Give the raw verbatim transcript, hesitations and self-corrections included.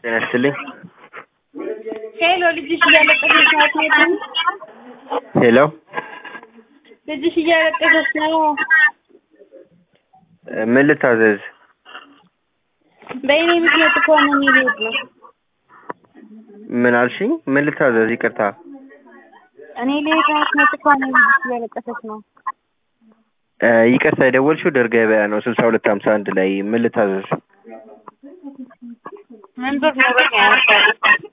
ጤና ይስጥልኝ። ሄሎ ልጅሽ እያለቀሰች ነው አትመጪም? ሄሎ ልጅሽ እያለቀሰች ነው። ምን ልታዘዝ? በእኔ ምክንያት እኮ ነው የሚሄድ ነው። ምን አልሽኝ? ምን ልታዘዝ? ይቅርታ። እኔ ልሄድ ነው ምክንያት እኮ ነው ልጅሽ እያለቀሰች ነው። ይቅርታ የደወልሽው ደር ገበያ ነው ስልሳ ሁለት ሃምሳ አንድ ላይ ምን ልታዘዝ? ምን ብር ኖሮኝ አያውቅም።